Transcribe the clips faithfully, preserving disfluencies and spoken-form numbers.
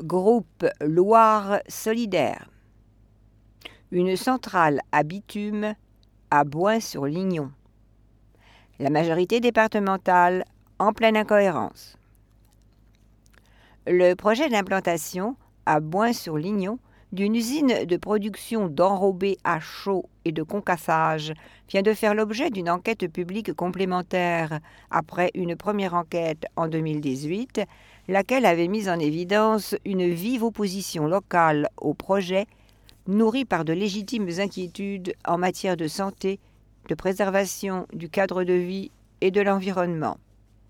Groupe Loire Solidaire. Une centrale à bitume à Boin-sur-Lignon. La majorité départementale en pleine incohérence. Le projet d'implantation à Boin-sur-Lignon d'une usine de production d'enrobés à chaud et de concassage vient de faire l'objet d'une enquête publique complémentaire après une première enquête en deux mille dix-huit, laquelle avait mis en évidence une vive opposition locale au projet, nourrie par de légitimes inquiétudes en matière de santé, de préservation du cadre de vie et de l'environnement.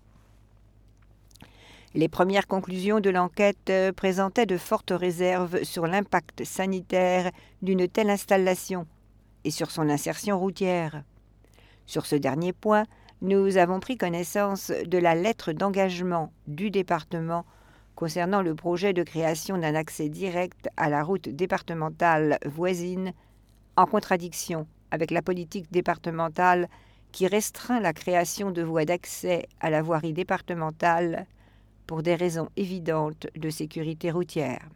Les premières conclusions de l'enquête présentaient de fortes réserves sur l'impact sanitaire d'une telle installation et sur son insertion routière. Sur ce dernier point, nous avons pris connaissance de la lettre d'engagement du département concernant le projet de création d'un accès direct à la route départementale voisine, en contradiction avec la politique départementale qui restreint la création de voies d'accès à la voirie départementale pour des raisons évidentes de sécurité routière.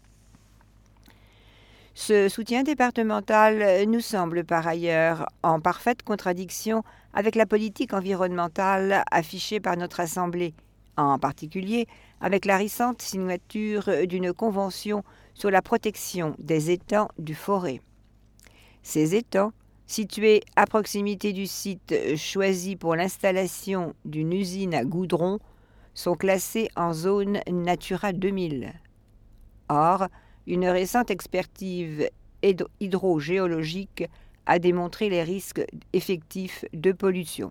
Ce soutien départemental nous semble par ailleurs en parfaite contradiction avec la politique environnementale affichée par notre Assemblée, en particulier avec la récente signature d'une convention sur la protection des étangs du Forez. Ces étangs, situés à proximité du site choisi pour l'installation d'une usine à goudron, sont classés en zone Natura deux mille. Or, une récente expertise hydrogéologique a démontré les risques effectifs de pollution.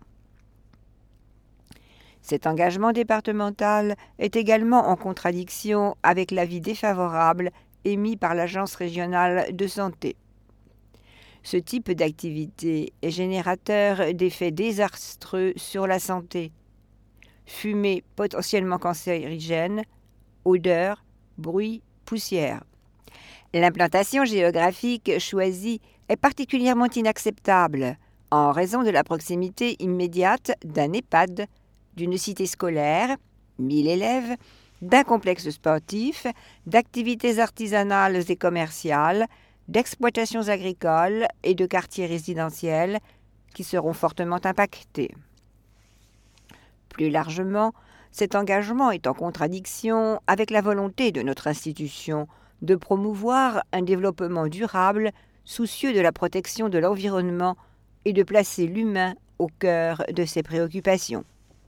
Cet engagement départemental est également en contradiction avec l'avis défavorable émis par l'Agence régionale de santé. Ce type d'activité est générateur d'effets désastreux sur la santé. Fumée potentiellement cancérigène, odeur, bruit, poussière. L'implantation géographique choisie est particulièrement inacceptable en raison de la proximité immédiate d'un EHPAD, d'une cité scolaire, mille élèves, d'un complexe sportif, d'activités artisanales et commerciales, d'exploitations agricoles et de quartiers résidentiels qui seront fortement impactés. Plus largement, cet engagement est en contradiction avec la volonté de notre institution de promouvoir un développement durable soucieux de la protection de l'environnement et de placer l'humain au cœur de ses préoccupations.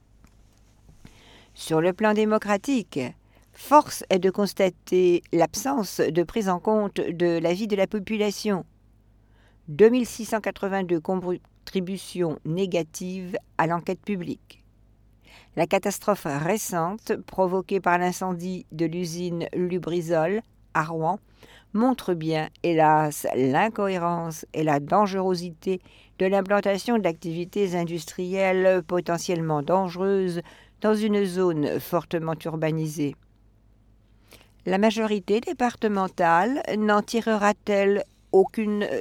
Sur le plan démocratique, force est de constater l'absence de prise en compte de l'avis de la population. deux mille six cent quatre-vingt-deux contributions négatives à l'enquête publique. La catastrophe récente, provoquée par l'incendie de l'usine Lubrizol à Rouen, montre bien, hélas, l'incohérence et la dangerosité de l'implantation d'activités industrielles potentiellement dangereuses dans une zone fortement urbanisée. La majorité départementale n'en tirera-t-elle aucune leçon ?